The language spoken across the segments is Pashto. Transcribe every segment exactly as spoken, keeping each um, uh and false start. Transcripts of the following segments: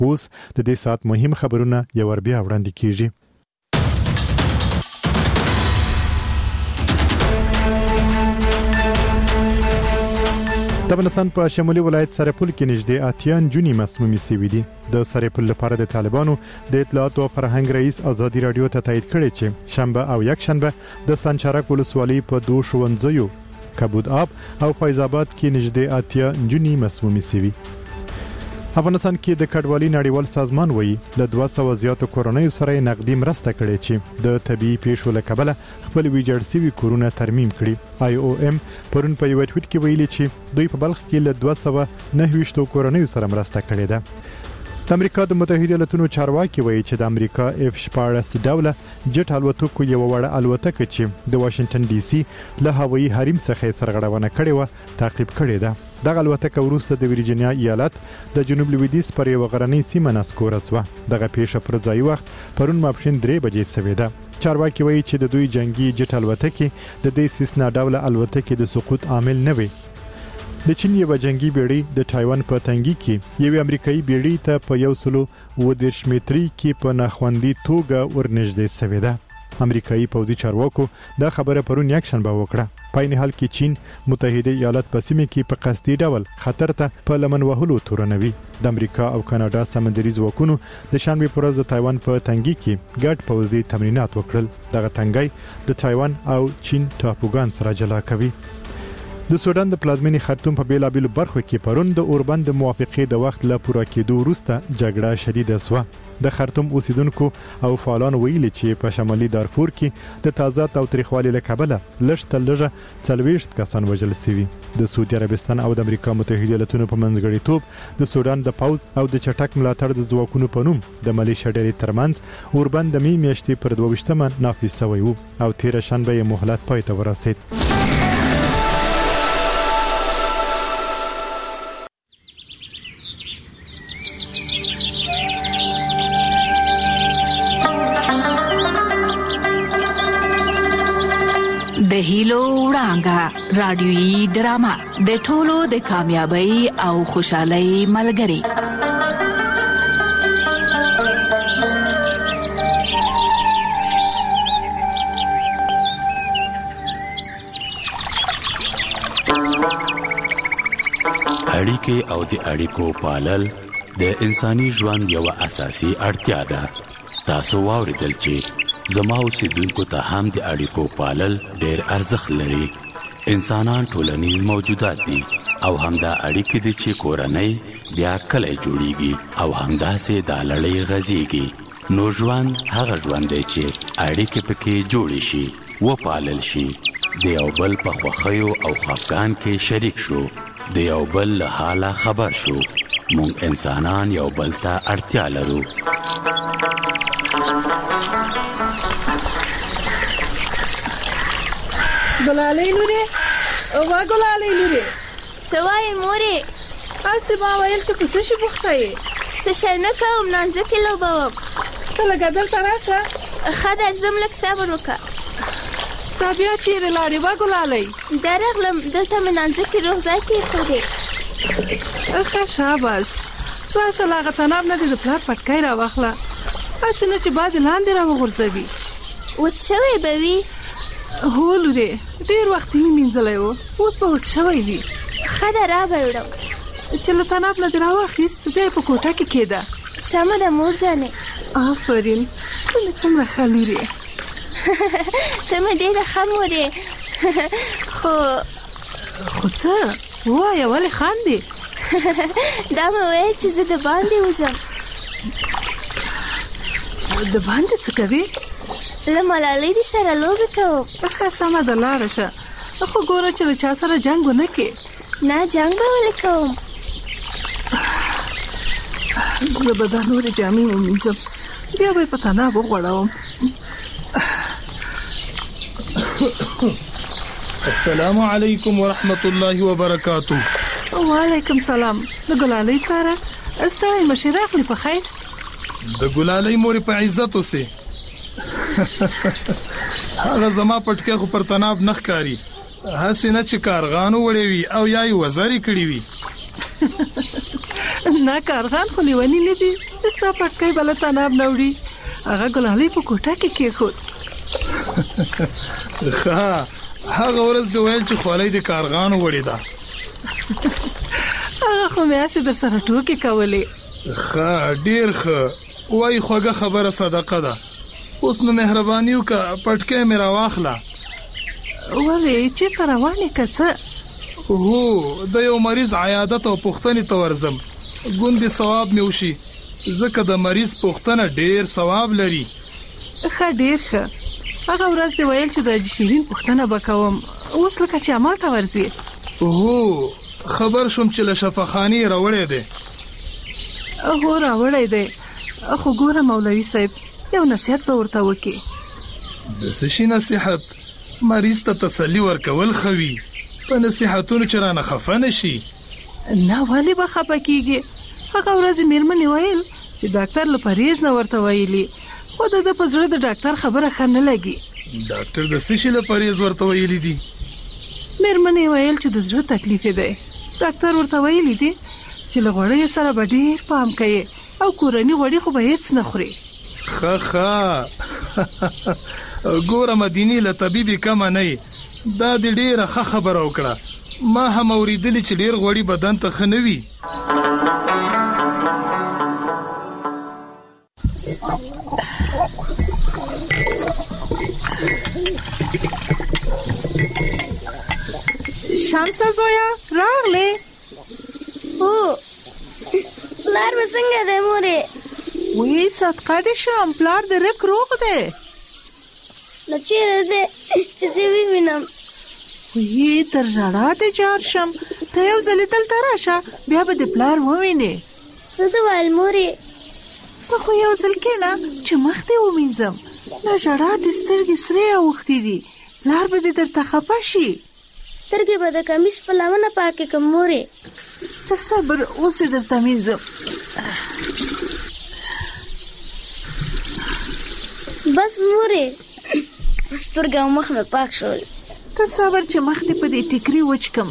اوس د دې سات مهم خبرونه یو ور بیا وړاندې کیږي. د افغانستان په شمالي ولایت سرپل کې نږدې اتیا نجونې مسمومې شوې دي. د سرپل لپاره د طالبانو د اطلاعات او فرهنګ رئیس ازادي رادیو ته تایید کړی چې شنبه او یک شنبه د سانچارک ولسوالۍ په دوه ښوونځیو کبود آب او فیض آباد کې نږدې اتیا نجونې مسمومې شوې. افغانستان کې د کډوالۍ نړیوال سازمان وایي له دوه سوه زیاتو کورنیو سره نقدي مرسته کړې چې د طبي پیښو له کبله خپل ویجاړ شوي کورونه ترمیم کړي. آی او ام پرون په یو ټویټ کې ویلي چې دوی په بلخ کې له دوه سوه نهه ویشت کورنیو سره مرسته کړې ده. د امریکا د متحده ایالاتونو چارواکي وایي چې د امریکا اف شپاړس ډوله جټ الوتکو یو وړه الوتکه چې د واشنگټن ډي سي له هوایي حریم څخه سرغړونه کړې و تعقیب کړې ده. دغه الوتکه وروسته د ورجینیا ایالت د جنوب لویدیځ پر یو غرنۍ سیمه نسکوره شوه. دغه پیښه پر ځای وخت پرون ماپښین درې بجې شوې ده. چارواکي وایي چې د دوی جنگي جټ الوتکې د دې سیسنا ډوله الوتکې د سقوط عامل نه وي. د چین یو جنگي بیړۍ د تایوان په تنګي کې یو امریکایي بیړۍ ته په یو سلو و دېرش متري کې په ناخوندي توګه ورنږدې شوې ده. امریکایي پوځي چارواکو دا خبره پرون یک شنبه وکړه. په عین حال کې چین متحده ایالات په سیمه کې په قصدي ډول خطر ته په لمن وهلو تورنوي. د امریکا او کاناډا سمندري ځواکونو د شنبه پر ورځ د تایوان په تنګي کې ګډ پوځي تمرینات وکړل. دغه تنګي د تایوان او چین ټاپوګان سره جلا کوي. د سودان د پلازمینې خرطوم په بیلابیلو برخو کې پرون د اوربند د موافقې د وخت له پوره کېدو وروسته جګړه شدیده شوه. د خرطوم اوسیدونکو او فعالان ویلي چې په شمالي دارفور کې د تازه تاوتریخوالي له کبله لږ تر لږه څلوېښت کسان وژل شوي. د سعودي عربستان او د امریکا متحده ایالاتونو په منځګړیتوب د سودان د پوځ او د چټک ملاتړ د ځواکونو په نوم د ملیشیا ډلې ترمنځ اوربند د می میاشتې پر دوه ویشتمه نافذ شوی و او تېره شنبه یې مهلت پای ته ورسید. د هیلو وړانګه رادیويي ډرامه د ټولو د کامیابی او خوشحالۍ ملګری. اړیکې او د اړیکو پالل د انساني ژوند یو اساسي اړتیا ده. تاسو واوریدل چې زما اوسیدونکو ته هم د اړیکو پالل ډېر ارزښت لري. انسانان ټولنیز موجودات دي او همدا اړیکې دي چې کورنۍ بیا کلی جوړیږي او همداسې دا لړۍ غځیږي. نو ژوند هغه ژوند دی چې اړیکې پکې جوړې شي، وپالل شي، د یو بل په خوښیو او خفګان کې شریک شو، د یو بل له حاله خبر شو. مونږ انسانان یو بل ته اړتیا لرو. ګلالۍ لورې وا ګلالۍ لورې سوای مورې هسې ما ویل چې په څه شي بوخته یې؟ څه شی نه کوم، نانځکې لوبوم. ته لږه دلته راشه. ښه درځم، لږ صبر وکړه. تا بیا چیرې لاړې وا ګلالۍ؟ درغلم، دلته مې نانځکې روغ ځای کېښودې. ښه شاباس، راشه له هغه تناب نه دې د پلار پټکی راواخله، هسې نه چې باد یې لاندې راوغورځوي. وچ شوی به وي؟ هو لورې، ډېر وخت یې مې مینځلی و، اوس به وچ شوی وي. ښه ده، را به وړم. چې له تناب نه دې راواخیست بیا یې په کوټه کې کېده. سمه ده مور جانې. آفرین، ته مې څومره ښه لورې. ته مې ډېره ښه مور یې. خو خو څه ووایه، ولې خاندې؟ دا مې ویل چې زه د باندې وځم. د باندې څه کوې؟ له ملالۍ دې سره لوبې کوم. ښه سمه ده، لاړه شه، خو ګوره چې له چا سره جنګ ونه کړې. نه، جنګ به ولې کوم. زه به دا نورې جامې ومینځم، بیا به یې په تناب وغوړوم. السلام علیکم ورحمت الله وبرکاتو. وعلیکم سلام. د ګلالۍ پلاره ستا مشې راغلې په خیر؟ د ګلالۍ مورې په عزت اوسې. هغه زما پټکی خو پر تناب نه ښکاري، هسې نه چې کارغانو وړې وي او یا یې وزرې کړې وي. نه کارغان خو لیونی نه دي، ستا پټکی بله تناب نه وړي. هغه ګلالۍ په کوټه کې کېښود. ښه هغه ورځ دې ویل چې خولۍ د کارغانو وړې ده. هغه خو مې هسې در سره ټوکې کولې. ښه ډېر ښه وایي خوږه خبره صدقه ده. اوس نو مهرباني وکړه پټکی مې راواخله. ولې چېرته روان یې که څه؟ هو د یو مریض عیادت او پوښتنې ته ورځم، ګوندې ثواب مې وشي، ځکه د مریض پوښتنه ډېر ثواب لري. ښه ډېر ښه. هغه ورځ دې ویل چې د حاجي شیرین پوښتنه به کوم، اوس لکه چې عمل ته ورځې. هو خبر شوم چې له شفاخانې راوړی دی. هو راوړی دی، خو ګوره مولوي صاحب یو نصیحت به ورته وکړي. د څه شي نصیحت؟ مریض ته تسلي ورکول ښه وي، په نصیحتونو چې رانه خفه نه شي. نه ولې به خفه کېږي؟ هغه ورځ مېرمنې ویل چې ډاکټر له پرهیز نه ورته ویلي، خو د ده په زړه د ډاکټر خبره ښه نه لګي. ډاکټر د څه شي له پرهیز ورته ویلي دي؟ مېرمنې ویل چې د زړه تکلیف دی. ډاکټر ورته ویلي دي چې له غوړیو سره به ډېر پام کوي او کورني غوړي خو به هېڅ نه خوري. ښه ښه ګوره مدینې له طبیبي کمه نه یې، دا دې ډېره ښه خبره وکړه. ما هم اورېدلي چې ډېر غوړي بدن ته ښه نه وي. شمسه زویا راغلې؟ هو پلار به څنګه دی مورې؟ وی صدقه دې شم، پلار دې رک روغ دی. نو چیرې دی چې زه ووینم؟ وی تر ژړا دې جار شم، ته یو ځلې دلته راشه بیا به دې پلار ووینې. څه دې ویل مورې؟ ته خو یو ځل کښېنه چې مخ دې ومینځم. له ژړا دې سترګې سرې اوښتې دي، پلار به دې درته خفه شي. سترګې به د کمیس په لمنه پاکې کړم مورې. ته صبر، اوس یې درته مینځم. بس مورې سترګې او مخ مې پاک شول. ته صبر چې مخ دې په دې ټیکري وچ کړم.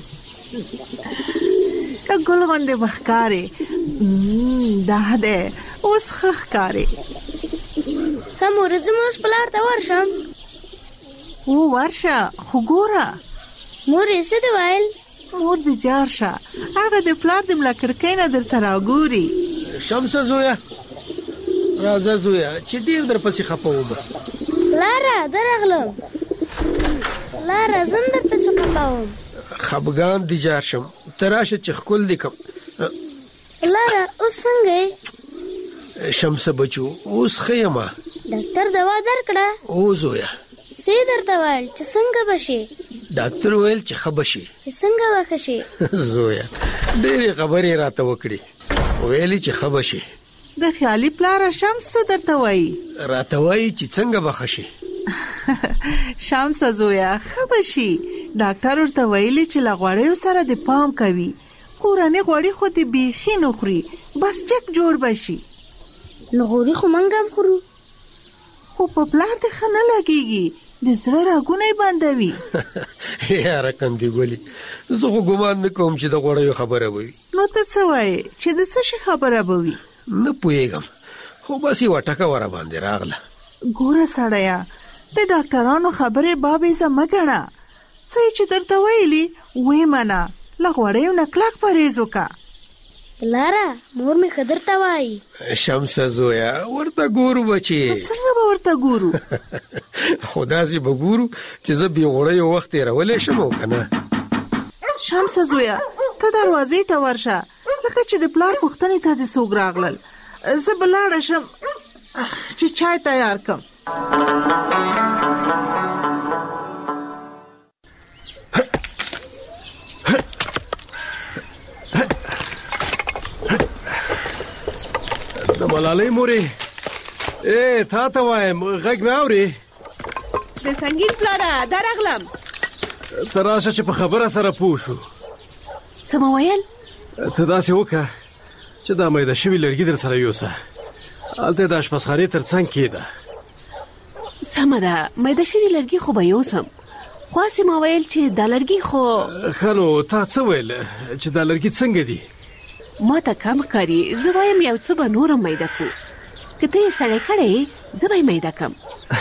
ته ګل غوندې مخ ښکارې. دا دی اوس ښه ښکارې. ښه مورې زه مې اوس پلار ته ورشم؟ و ورشه، خو ګوره مورې څه دې ویل؟ مور دې جار شه، هغه د پلار د ملا کړکۍ نه درته راګوري. شمسه زویا راځه زویا چې ډېر در پسې خفه وم. لاره درغلم لاره زم در پسې خفه وم. خفګان دې جار شم، ته راشه چې ښکل دې کړم. لاره اوس څنګه یې؟ شمسه بچو اوس ښه یمه. ډاکټر دوا درکړه؟ او زویا څه یې درته ویل چې څنګه به شي؟ ډاکټر ویل چې ښه به شي. چې څنګه به ښه شي؟ زویا ډېرې خبرې راته وکړې، ویلې چې ښه به شي. د خیالي پلاره شمس څه درته وایي؟ راته وایي چې څنګه به ښه شي. شمس زویا ښه به شي. ډاکټر ورته ویلي چې له غوړیو سره د پام کوي، کورني غوړي خو دې بیخي نه خوري، بس چک جوړ به شي. نو غوړي خو موږ هم خورو، خو په پلار دې ښه نه لګېږي، د زړه رګونه یې بندوي. یاره کندې ګلې زه خو ګمان نه کوم چې د غوړیو خبره به وي. نو ته څه وایې چې د څه شي خبره به وي؟ نه پوهېږم، خو بس یوه ټکه ور باندې راغله. ګوره سړیه، د ډاکټرانو خبرې بابیزه مه ګڼه. څه یې چې درته ویلي ویې منه، له غوړیو نه کلک پرهیز وکړه. لاره مور مې ښه درته وایي. شمسه زویا ورته ګورو بچې. څنګه به ورته ګورو؟ خو داسې به ګورو چې زه بې غوړیو وخت تېرولی شم او که نه. شمسه زویا ته دروازې ته ورشه، لکه چې د پلار پوښتنې ته دې څوک راغلل. زه به لاړه شم چې چای تیار کړم. د ملالۍ مورې ای تا ته وایم غږ مې اورې؟ د سنګین پلاره درغلم. ته راشه چې په خبره سره پوه شو. څه مو ویل؟ ته داسې وکړه چې دا میده شوي لرګي در سره یوسه، هلته د اشپزخانې تر څنګ کېده. سمه ده، میده شوي لرګي خو به یوسم، خو هسې ما ویل چې دا لرګي خو. ښه نو تا څه ویل چې دا لرګي څنګه دي؟ ما ته کم کاری زه وایم یو څه به نور میده کو که ته یې سړی کړی زه به یې میده کم.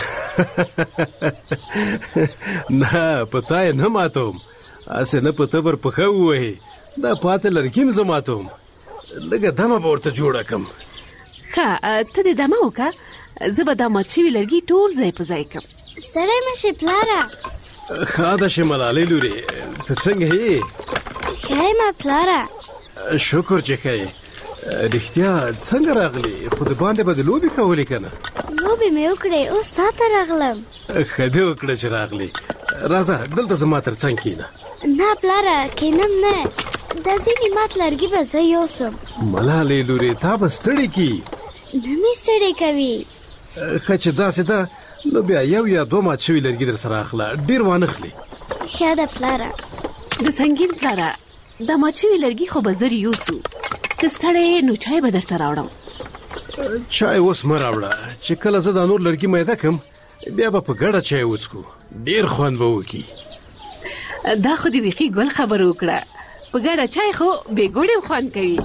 نه پتا یې نه ماتوم، هسې نه په تبر پښه ووهې، دا پاتې لرګي م زه ماتوم، لږه دمه به ورته جوړه کړم. ښه ته دې دمه وکړه، زه به دا مات شوي لرګي ټول ځای په ځای کړم. ستړی مه شې پلاره. ښه ده شې ملالۍ لورې، ته څنګه یې؟ ښه یم پلاره. شکر چې ښه یې. رښتیا څنګه راغلې؟ خو د باندې به د لوبې کولې که نه؟ لوبې مې وکړې، اوس تا ته راغلم. ښه دې وکړه چې راغلې. راځه دلته زما تر څنګ کښېنه. نه پلاره کښېنم نه، دا ځینې مات لرګي به زه یوسم. ملالۍ لورې تا به ستړې کړي. نه مې ستړې کوي. ښه چې داسې ده نو بیا یو یا دوه مات شوي لرګي در سره اخله، ډېر وانه خلې. ښه ده پلاره. د سنګین پلاره دا مات شوي لرګي خو به زر یوسو، که ستړی نو چای به درته راوړم. چای اوس مه راوړه، چې کله زه دا نور لرګي میده کړم بیا به په ګډه چای وڅښو، ډېر خوند به وکړي. دا خو دې بیخي ګل خبره وکړه، په ګډه چای خو بې ګوړې خوند کوي.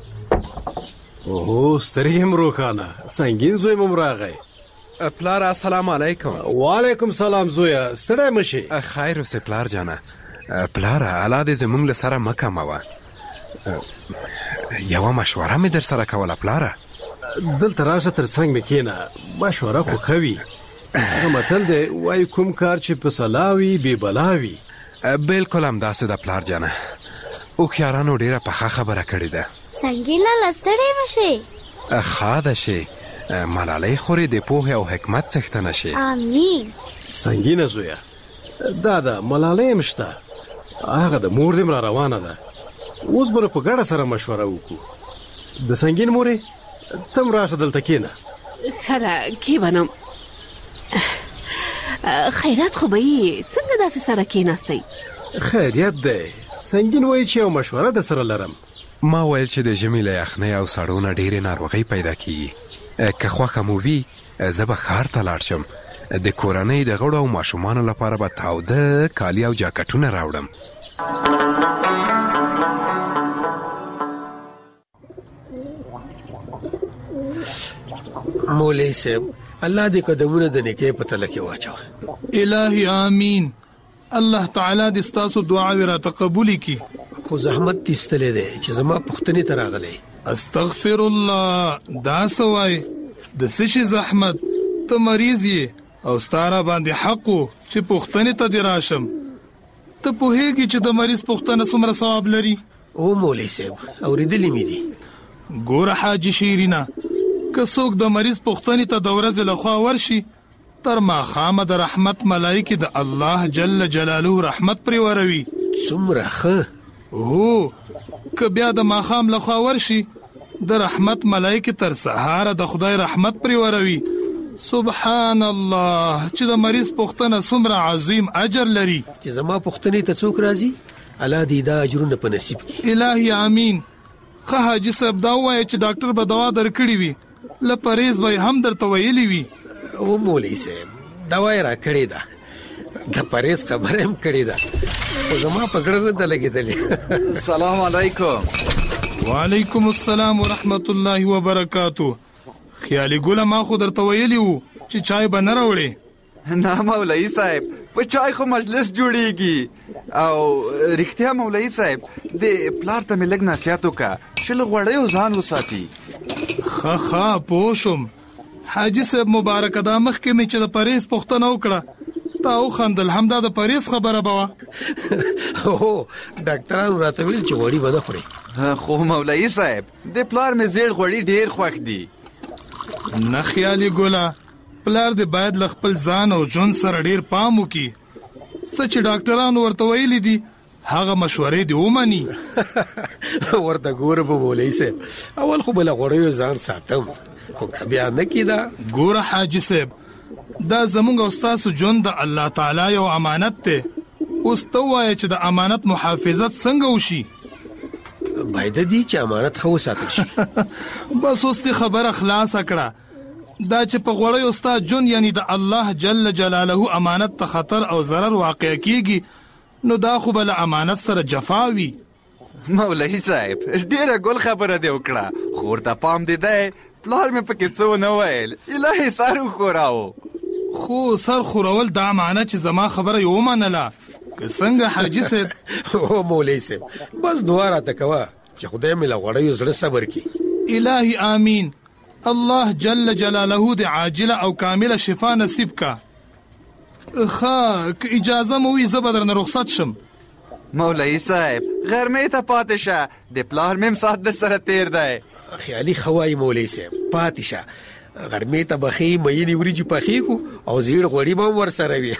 اوهو سترګې هم روښانه، سنګین زوی مو راغی. پلار السلام علیکم. وعلیکم سلام زویه، ستړی مه شې. خیر اوسې پلار جانه. پلاره الله دې زموږ له سره مه کموه. یوه مشوره مې در سره کوله پلاره. دلته راشه تر څنګ مې کښېنه، مشوره خو ښه وي. هغه متل دی وایي کوم کار چې په سلا وي بې بلا وي. بلکل همداسې ده پلار جانه، هوښیارانو ډېره پخه خبره کړې ده. سنګین لاله ستړی مه شې. ښه ده شې، ملالۍ خورې د پوهې او حکمت څښتنه شې. امین. سنګینه زویه، دا ده ملالۍ هم شته، هغه د مور دې م را روانه ده، اوس به په ګډه سره مشوره وکړو. د سنګین مورې ته م راشه دلته کښېنه. ښه ده کښېنم. خیرات خو به یې څنګه داسې سره کښېناستی؟ خیریت دی، سنګین وایي چې یو مشوره در سره لرم. ما ویل چې د ژمي له یخنۍ او سړو نه ډېرې ناروغۍ پیدا کېږي، که خوښه مو وي زه به ښار ته لاړ شم، د کورنۍ د غړو او ماشومانو لپاره به تاوده کالي او جاکټونه راوړم. مولوي صاحب الله دې قدمونه د نیکۍ په تله کې واچوه. الهي آمین. الله تعالی دې ستاسو دعاوې راته قبولې کړي. خو زحمت دې ایستلی دی چې زما پوښتنې ته راغلی. استغفر الله، دا څه وایې؟ د څه شي زحمت؟ ته مریض یې او ستا را باندې حق و چې پوښتنې ته دې راشم. ته پوهېږې چې د مریض پوښتنه څومره ثواب لري؟ او مولوي صاحب اورېدلي مې دي. ګوره حاجي شیرینه، که څوک د مریض پوښتنې ته د ورځې لخوا ورشي، تر ماښامه د رحمت ملایکې د الله جل جلاله رحمت پرې وروي. څومره ښه. هو که بیا د ماښام لخوا ورشي، د رحمت ملایکې تر سهاره د خدای رحمت پرې وروي. سبحان الله چې د مریض پوښتنه څومره عظیم اجر لري. چې زما پوښتنې ته څوک راځي الله دې دا اجرونه په نصیب کړي. الهي آمین. ښه حاجي صاحب دا ووایه چې ډاکټر به دوا درکړې وي، له پرهیز به هم درته ویلي وي. او مولوي صاحب دوا یې را کړې ده، د پرهیز خبره هم کړې ده، خو زما په زړه نه ده لګېدلې. سلام علیکم. وعلیکم السلام ورحمت الله وبرکاتو. خیالي ګوله ما خو درته ویلي وو چې چای به نه راوړې. نه مولوي صاحب، په چای خو مجلس جوړیږي. او رښتیا مولوي صاحب د پلار ته مې لږ نصیحت وکړه چې له غوړیو ځان وساتي. ښه ښه پوه شوم. حاجي صاحب مبارکه دا مخکې مې چې د پرهیز پوښتنه وکړه تا وخندل، همدا د پرهیز خبره به وه. هو ډاکټرانو راته ویل چې غوړي به نه خورې. خو مولوي صاحب د پلار مې زیړ غوړي ډېر خوښ دي. نه خیالي ګوله، پلار دې باید له خپل ځان او ژوند سره ډېر پام وکړي. څه چې ډاکټرانو ورته ویلي دي هغه مشورې دې ومني. ورته ګوره به مولوي صاحب اول خو به له غوړیو ځان ساتم، خو که بیا نه کېده. ګوره حاجي صاحب دا زموږ او ستاسو ژوند د الله تعالی یو امانت دی. اوس ته ووایه چې د امانت محافظت څنګه وشي؟ باید دی چې امانت ښه وساتل شي. بس اوس دې خبره خلاصه کړه. دا چې په غوړیو ستا ژوند یعنی د الله جل جلاله امانت ته خطر او ضرر واقع کیږي، نو دا خو به له امانت سره جفا وي. مولوي صاحب ډیره ګل خبره دی وکړه، خو ورته پام دی دی پلار مې پکې څه ونه ویل، الهي سر وښوراوه. خو سر خورول دا معنی چې زما خبره یې ومنله که څنګه حاجي صاحب؟ او مولوي صاحب بس دعا راته کوه چې خدای مې له غوړیو زړه صبر کړي. الهي آمین. الله جل جلاله د عاجله او کامله شفا نصیب کا. ښه که اجازه مو وي زه به درنه رخصت شم. مولوي صاحب غرمې ته پاتې شه، د پلار مې هم ساعت در سره تیر دی. خیالي ښه وایي مولوي صاحب، پاتې شه. غرمې ته بخې مینې وریجې پخې کړو او زیړ غوړي به هم ورسره وي.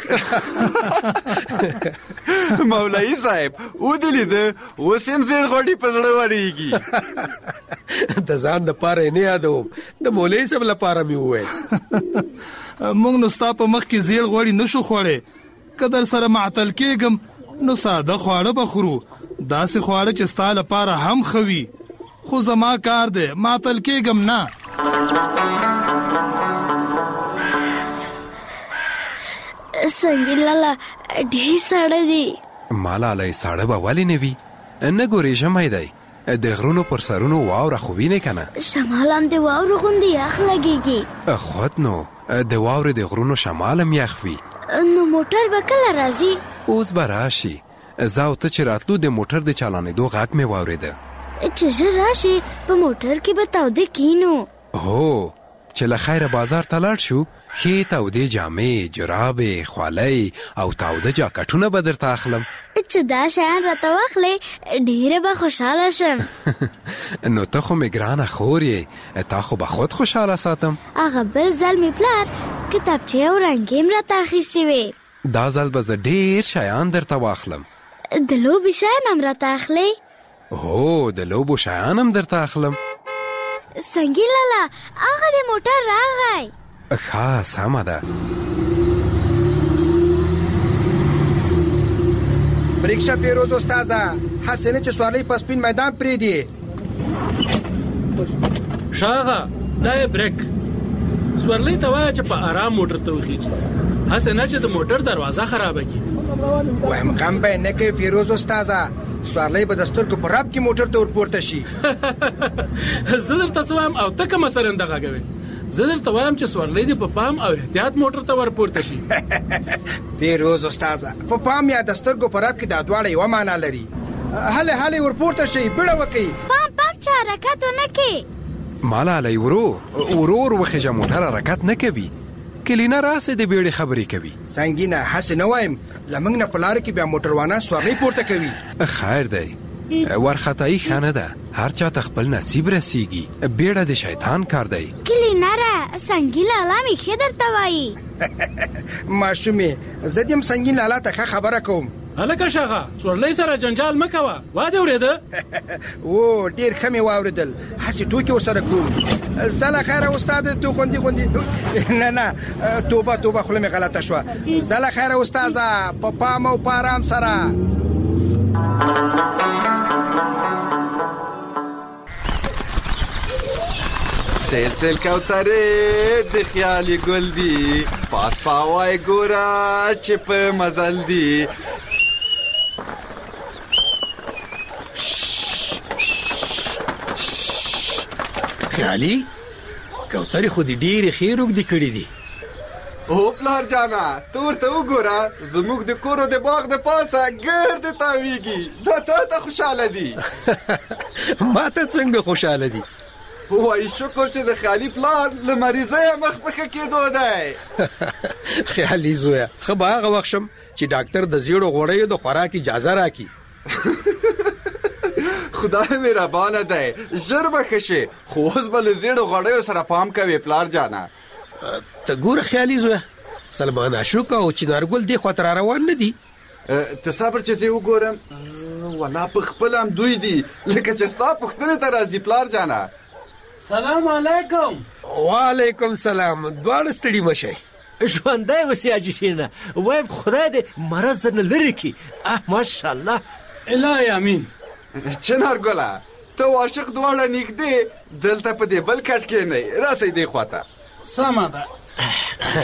مولوي صاحب ودې لیده اوس هم زیړ غوړي په زړه ورېږي. د ځان دپاره یې نه یادوم، د مولوي صاحب لپاره مې وویل. موږ نو ستا په مخ کې زیړ غوړي نشو خوړی، که در سره معطل کېږم نو ساده خواړه به خورو، داسې خواړه چې ستا لپاره هم ښه وي. خو زما کار دی معطل کېږم نه. سنگین لالا ډېر ساړه دی. مالالی ساړه به ولې نه وي؟ نه ګورې ژمی دی، د غرونو پر سرونو واوره خو وینې که نه؟ شمال هم د واورو غوندې یخ لګېږي. خود نو د واورې د غرونو شمال هم یخ وي. نو موټر به کله راځي؟ اوس به راشي. زه او ته چې راتلو د موټر د چالانېدو غږ مې واورېده. چې ژر راشي په موټر کې به تاوده کینو. هو چې له خیره بازار ته لاړ شو، ښې تودې جامې، جرابې، خولۍ او تاوده جاکټونه به درته اخلم. چې دا شیان راته واخلې ډېره به خوشحاله شم. نو ته خو مې ګرانه خور یې، تا خو به خود خوشحاله ساتم. هغه بل ځل مې پلار کتابچې او رنګې هم راته اخیستې وې. دا ځل به زه ډېر شیان درته واخلم. د لوبې شیان هم راته اخلې؟ هو د لوبو شیان هم درته اخلم. سنگین لالا هغه د موټر راغی. ښه سمه ده. بریکشه فیروز استاذه، هسې نه چې سوارلۍ په سپین میدان پرېږدي. شاغه دا یې بریک. سوارلۍ ته وایه چې په آرام موټر ته وخیږي، هسې نه چې د موټر دروازه خرابه کړي. وایم غم به یې نه کوي فیروز استاذه، سوارلۍ به د سترګو په راب کې موټر ته ورپورته شي. زه درته څه وایم او ته کومه سرنده غږوې؟ زه درته وایم چې سوارلۍ دې په پام او احتیاط موټر ته ورپورته شي. فیروز استاذه په پام یا د سترګو په راب کې دا دواړه یوه معنا لري. هلې هلې ورپورته شئ، بیړه وکئ. پام پام چې حرکت ونه کړي. مالالی ورو ورو ور وخېږه، موټر حرکت نه کوي. کلینه راسې د بیړې خبرې کوي. سنگینه هسې نه وایم، له موږ نه په لاره کې بیا موټروانان سوارلۍ پورته کوي. خیر دی، ورخطایي ښه نه ده، هر چا ته خپل نصیب رسیږي. بیړه د شیطان کار دی. کلینه را سنگین لالا مې ښه درته وایي. ماشومې زه دې هم سنگین لالا ته ښه خبره کوم. هلکه شاغه سوارلۍ سره جنجال مه کوه، وا دې اورېده؟ او ډېر ښه مې واورېدل، هسې ټوکې ورسره کوم. زه له خیره استاد تو خوندي خوندي نه نه توبه توبه خوله مې غلطه شوه. زه له خیره استاذه په پام او په ارام سره. سیل سیل کوترې د خیالي ګل دي، پاس پاوای ګوره چې په مزل دي. خیالي کوترې خو دې ډېرې ښې روږدې کړي دي. او پلار جانا ته ورته وګوره، زموږ د کورو د باغ د پاسه ګرد تاویږي. دا تا ته خوشحاله دي. ما ته څنګه خوشحاله دي؟ وای شکر چې د خیالي پلار له مریضۍ مخ په ښه کېدو دی. خیالي زویه ښه به هغه وخت شم چې ډاکټر د زیړو غوړیو د خوراک اجازه راکړي. خدای مهربانه دی، ژر به ښه شي، خو اوس به له زیړو غوړیو سره پام کوې پلار جانه. ته ګوره خیالي زویه، سلمان اشوک او چنارګل دې خواته را روان نه دي. ته صبر چې زه وګورم. والله په خپله هم دوی دي، لکه چې ستا پوښتنې ته راځي پلار جانه. سلام علیکم. وعلیکم سلام. دواړه ستړي مه شئ. ژوندی اوسې حاجي سینا، وایم خدای دې مرض درنه لرې کړي. ماشاءالله. الهي امین. چنارګله ته او عاشق دواړه نږدې دلته په دې بل کټ کښېنئ، راسئ دې خواته. سمه ده.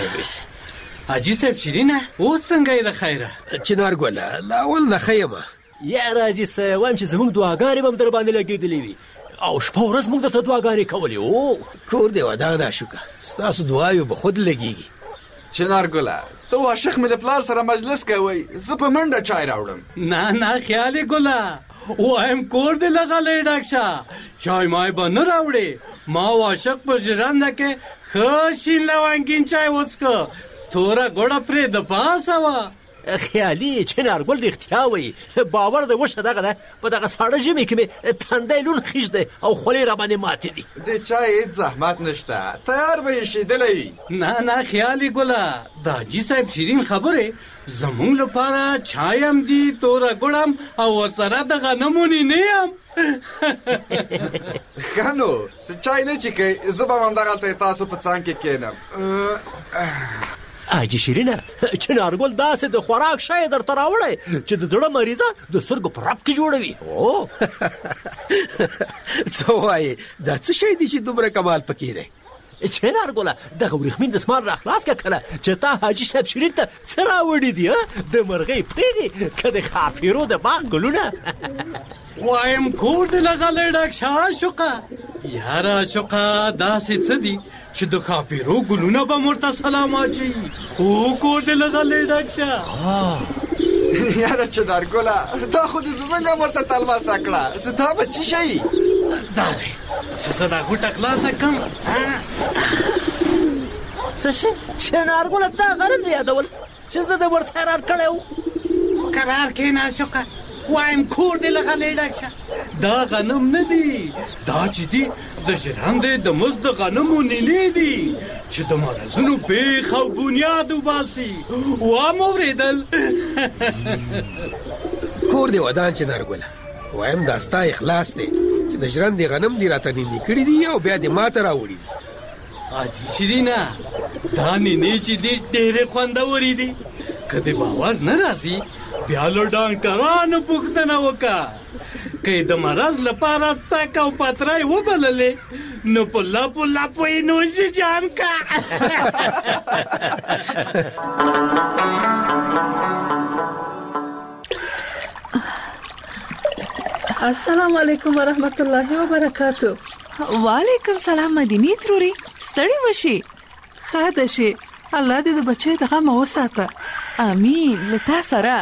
حاجي صاحب شیرینه اوس څنګه یې د خیره؟ چنارګله له اول نه ښه یم، یاره حاجي صاحب وایم چې زموږ دعاګانې به هم در باندې لګېدلې وي او شپه ورځ موږ درته دعاګانې کولې. او کور دې ودان عاشقه ستاسو دعایو به خود لګېږي. چنارګله ته عاشق مې د پلار سره مجلس کوي زه په منډه چای راوړم. نه نه خیال ګله وایم کور دې لغلی ډاکشه چای مای به نه راوړې. ما عاشق په ژرنده کې ښه شین لونګین چای وڅښه توره ګوړه پرې د پاسه وه. خیالي چنارګل رښتیا وایي باور دې وشه دغه ده په دغه ساړه ژمي کې مې تندی لون خیش دی او خولې راباندې ماتې دي. د چای هېڅ زحمت نشته تیار به یې شیدلی وي. نه نه خیالي ګله د حاجي صاحب شیرین خبرې زمونږ لپاره چای هم دي توره ګوړم او ورسره د غنمو نینې هم. ښه نو څه چای نه چښئ زه به همدغلته تاسو په څنګ کې کښېنم. حاجي شیرینه چنارګل داسې د خوراک شی درته راوړی چې د زړه مریضه د سترګو په رپ کې جوړوي. او څه وایې دا څه شی دی چې دومره کمال پکې دی؟ چنارګله دغه ورېښمین دسمال را خلاص که کنه چې تا حاجي صاحب شیرین ته څه راوړي دي د مرغۍ پرې دي که د خاپیرو د باغ ګلونه. وایم کور دې لغلی ډاکشه عاشقه یاره عاشقه داسې څه دي چې د خاپیرو ګلونه به ورته سلام اچوي. او کور دې لغلی ډاکشه. یاره چنارګله دا خو دې زموږ هم ورته تلماسه کړه زه دا به څه شي دا دی چې زه دا غوټه خلاصه کړم. څه شي چنارګله دا غرم دې یادول چې زه دې ورته حیران کړی و. قرار کښېنه عاشقه وایم کور دې لغلی ډاکشه دا غنم نه دي دا چې دي د ژرندې د مزد غنمو نینې دي چې د مرضونو بیخ او بنیاد وباسي. وام اورېدل کور دې ودان چنارګله وایم دا ستا اخلاص دی چې د ژرندې غنم دې راته نینې کړي دي او بیا دې ماته راوړي دي. حاجي شیرینه دا نینې چې دي ډېرې خوندورې دي که دې باور نه راځي بیا له ډاکټرانو پوښتنه وکړه که د مرض لپاره تک او پتری وبللې نو په لپو لپو یې نوش جان کا. السلام علیکم ورحمت الله وبرکاتو. وعلیکم سلام مدینی تروري ستړي مشي. ښه ده شي الله دې د بچی د غم وساته. امین لتا سره.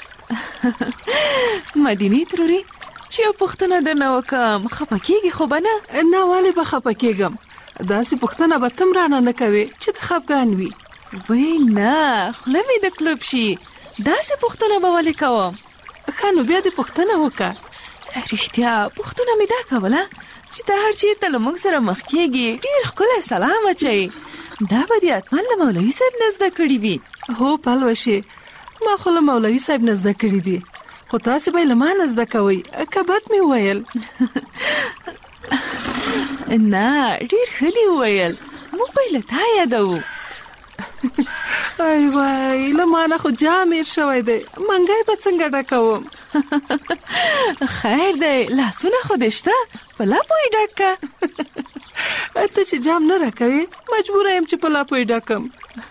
مدینی تروري چې یو پوښتنه درنه وکړم خفه کېږي خو به نه؟ نه ولې به خفه کېږم داسې پوښتنه به تم رانه نه کوې چې د خفګان وي. وی نه خوله مې د کلب شي داسې پوښتنه به ولې کوم؟ ښه نو بیا دې پوښتنه وکړه. رښتیا پوښتنه مې دا کوله چې ته هر چېرته له موږ سره مخ کېږي ډېر ښکلی سلام اچوي دا به دې حتما له مولوي صاحب نه زده کړي وي. هو پلوشې ما خو له مولوي صاحب نه زده کړي دي خو تاسې به یې له ما نه زده کوئ که بد مې وویل؟ نه ډېر ښه دې وویل موږ به یې له تا یادوو. ای وای له ما نه خو جام هېر شوی دی منګی به څنګه ډکوم؟ خیر دی لاسونه خو دې شته په لپو یې ډک که. ته چې جام نه راکوې مجبوره یم چې په لپو یې ډکم.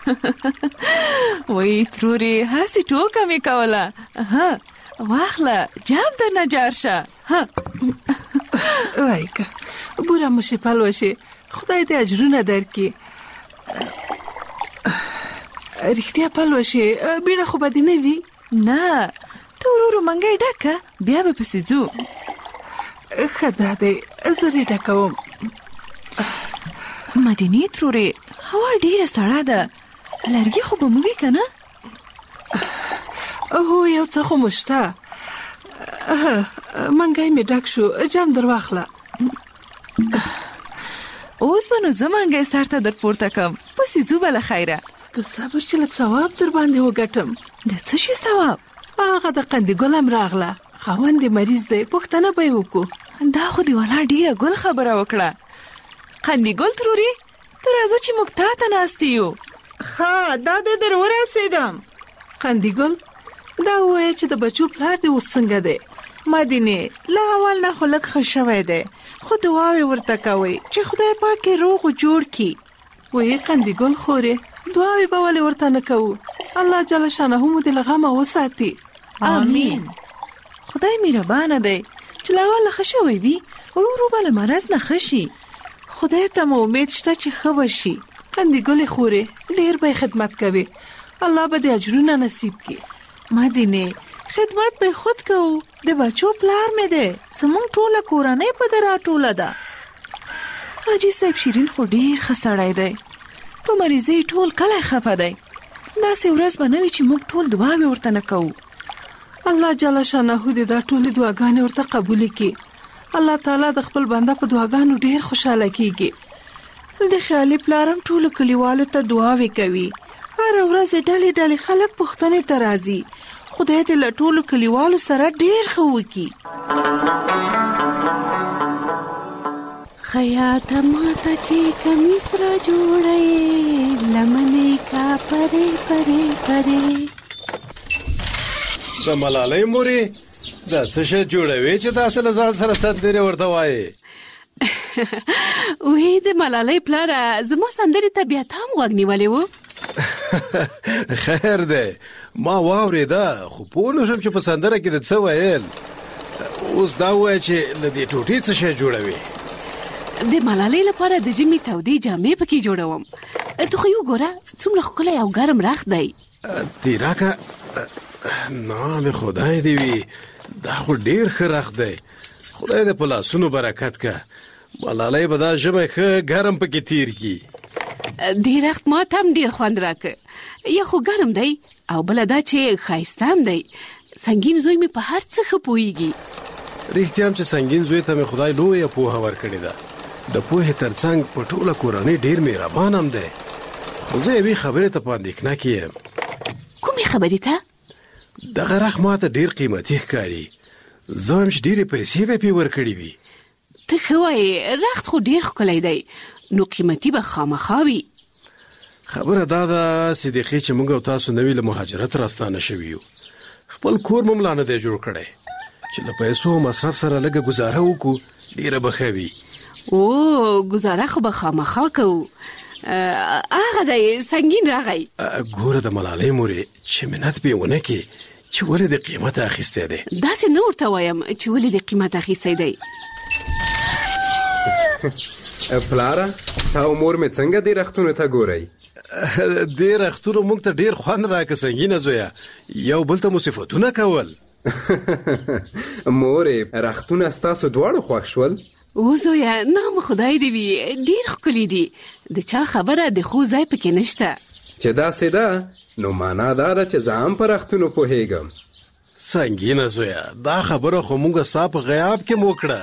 وی تروري هسې ټوکه مې کوله. ها واخله جام درنه جار شه. وای که بوره مشې پلوشې خدای دې اجرونه درکړي. رښتیا پلوشې بیړه خو به دې نه وي؟ نه ته ورو ورو منګی ډکه بیا به پسې ځو. ښه دا دی زه یې ډکوم. مدینې ترورې هوا ډېره سړه ده لرګي خو به مو وي که نه؟ هو یو څه خو مو شته. منګی مې ډک شو جام در واخله. اوس به نو زه منګی سر ته در پورته کم پسې ځو به له خیره. د صبر چې لږ ثواب در باندې وګټم. د څه شي ثواب؟ هغه د قندګل هم راغله خاوند یې مریض دی پوښتنه به یې وکړو. دا خو دې والا ډېره ګل خبره وکړه. قندګل تروري ته راځه چې موږ تا ته ناستې یو. ښه دا دې در ورسېدم. قندګل دا ووایه چې د بچو پلار دې اوس څنګه دی؟ مدینې له اول نه خو لږ ښه شوی دی خو دعاوې ورته کوئ چې خدای پاک یې روغ و جوړ کړي. وایي قندګل خورې دعاوې به ولې ورته نه کوو؟ الله جل شانه مو دې له غمه وساتي. آمین. خو خدای مهربانه دی چې لا والا ښه شوی وي ورو ورو به له مرض نه ښه شي. خدای ته مو امید شته چې ښه وشي. قندې ګلې خورې ډېر به خدمت کوي، الله به دې اجرونه نصیب کړي. مدینه خدمت به خود کوو، د بچو پلار مې دی، زمونږ ټوله کورنۍ په ده راټوله ده. حاجي صاحب شیرین خو ډېر ښه سړی دی، په مریضۍ ټول کلی خفه دی. داسې ورځ به نه وي چې موږ ټول دعاوې ورته نه کوو. الله جل شانه دې دا ټولې دعاګانې ورته قبولې کړي. الله تعالی د خپل بنده په دعاګانو ډېر خوشاله کیږي. د خیالي پلارم ټولو کلیوالو ته دعاوې کوي. هر ورځ ډلې ډلې خلک پوښتنې ته راځي. خدای دې له ټولو کلیوالو سره ډېر ښه وکړي. خیاط ماته چې کمیس را جوړې لمنې کا پرې پرې پرې. د ملالۍ مورې دا څه شی جوړوي چې تاسو له ځان سره سندرې ورته وایي؟ وې د ملالۍ پلاره زما سندرې ته بیا ته هم غوږ نیولی و؟ خیر دی، ما واورېده خو پوه نه شوم چې په سندره کې د څه ویل. اوس دا ووایه چې له دې ټوټې څه شی جوړوي؟ د ملالۍ لپاره د ژمي تودې جامې پکې جوړوم. ته خو یې وګوره څومره ښکلی او ګرم رخت دی. تیراکه نام خدای دی وي، دا خو ډېر ښه رخت دی. خدای دې په لاسونو برکت که. ملالۍ به دا ژمی ښه ګرم پکې تیر کړي. دې رخت ما ته هم ډېر خوند راکه. یا خو ګرم دی او بله دا چې ښایسته هم دی. سنګین زوی مې په هر څه ښه پوهېږي. رښتیا هم چې سنګین زوی ته مې خدای لویه پوهه ورکړې ده. د پوهې ترڅنګ په ټوله کورنۍ ډېر مهربان هم دی. خو زه یوې خبرې ته په اندېښنه کې یم. کومې خبرې ته؟ دغه رخ ما ته ډېر قیمتي ښکاري. زه هم چې ډېرې پیسې به پې ورکړې وي. ته ښه وایې، رخت خو ډېر ښکلی دی، نو قیمتي به خامخا وي. خبره دا ده صدیقې چې موږ او تاسو نوي له مهاجرت راستانه شوي یو. خپل کور مو ملا نه دی جوړ کړی چې له پیسو او مصرف سره لږه ګزاره وکړو، ډېره به ښه وي. او ګزاره خو به خامخا کوو. هغه دی سنګین راغی. ګوره د ملالۍ مورې چې منت پې ونه کړې چې ولې د قیمته اخیستی دی. داسې نه ورته وایم چې ولې د قیمت اخیستی دی. پلاره تا او مور مې څنګه دې رختونو ته ګورئ؟ دې رختونو موږ ته ډېر خوند راکړه سنګینه زویه، یو بل ته مو صفتونه کول. مورې رختونه ستاسو دواړو خوښ شول؟ او زویه نام خدای دې وي، ډېر ښکلي دي. د چا خبره د خو ځای پکې نشته. چې داسې ده نو معنا دا ده چې زه هم په رختونو پوهېږم. سنګینه زویه دا خبره خو موږ ستا په غیاب کې مو کړه.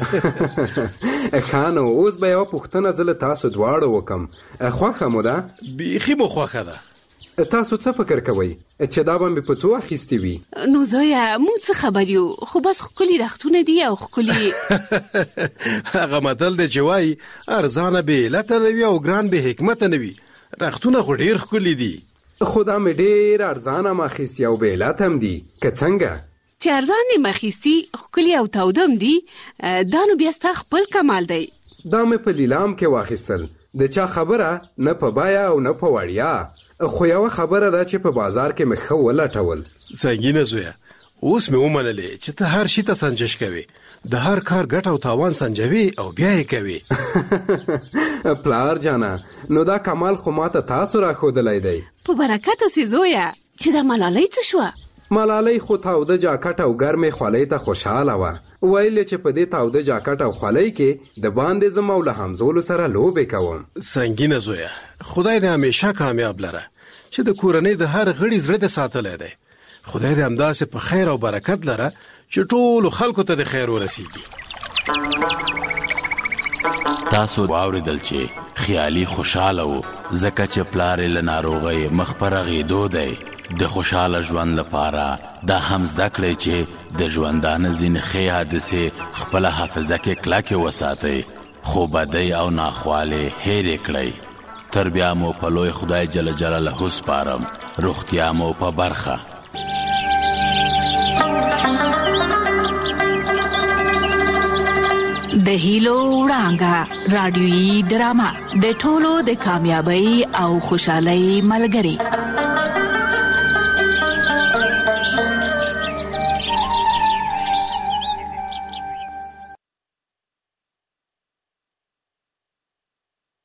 ښه نو اوس به یوه پوښتنه زه له تاسو دواړو وکړم. خوښه مو ده؟ بیخي مو خوښه ده. تاسو څه فکر کوئ چې دا به مې په څو اخیستې وي؟ نو زویه موږ څه خبر یو، خو بس ښکلي رختونه دي او ښکلي. هغه متل دی چې وایي ارزانه بې علته نه وي او ګران بې حکمته نه وي. رختونه خو ډېر ښکلي دي. خو دا مې ډېر ارزانه هم اخیستي او بې علته هم دي. که څنګه چې ارزان دې مخیستي ښکلي او توده هم دي، دا نو بیا ستا خپل کمال دی. دا مې په لیلام کې واخیستل، د چا خبره نه په بایا او نه په وړیا. خو یوه خبره ده چې په بازار کې مې ښه ولټول. سنګینه زویه اوس مې ومنلې چې ته هر شي ته سنجش کوې، د هر کار ګټه او تاوان سنجوي او بیا یې کوي. پلار جانا نو دا کمال خو ماته تاسو راښودلی دی. په برکت اوسې زویه. چې دا ملالۍ څه شوه؟ ملالۍ خو تاوده جاکټ او ګرمې خولۍ ته خوشحاله وه. ویل چې په دې تاوده جاکټ او خولۍ کې د باندې زم او له همزولو سره لوبې کوم. سنګینه زویه خدای دې همیشه کامیاب لره چې د کورنۍ د هر غړي زړه دې ساتلی دی. خدای دې همداسې په خیر او برکت لره چې ټولو خلکو ته د خیر ورسیږي. تاسو واورېدل چې خیالي خوشاله و ځکه چې پلار یې له ناروغۍ مخ په رغېدو دی. د خوشاله ژوند لپاره دا هم زده کړئ چې د ژوندانه ځینې ښې حادثې خپله حافظه کې کلکې وساتئ، خو بدۍ او ناخوالې هېرې کړئ. تر بیا مو په لوی خدای جل جلاله سپارم. روغتیا مو په برخه. د هیلو وړانګه رادیويي ډرامه د ټولو د کامیابی او خوشحالۍ ملګری.